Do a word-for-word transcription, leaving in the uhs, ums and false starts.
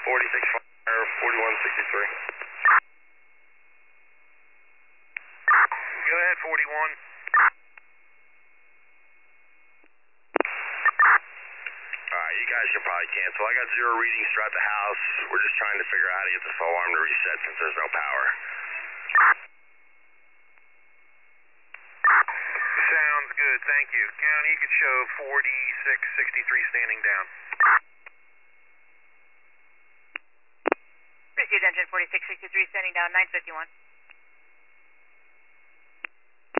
forty-six fire, forty-one sixty-three. Go ahead, forty-one. Alright, you guys can probably cancel. I got zero readings throughout the house. We're just trying to figure out how to get this alarm to reset since there's no power. Sounds good, thank you. County, you could show forty-six sixty-three standing down. Received engine forty-six sixty-three standing down, nine fifty-one.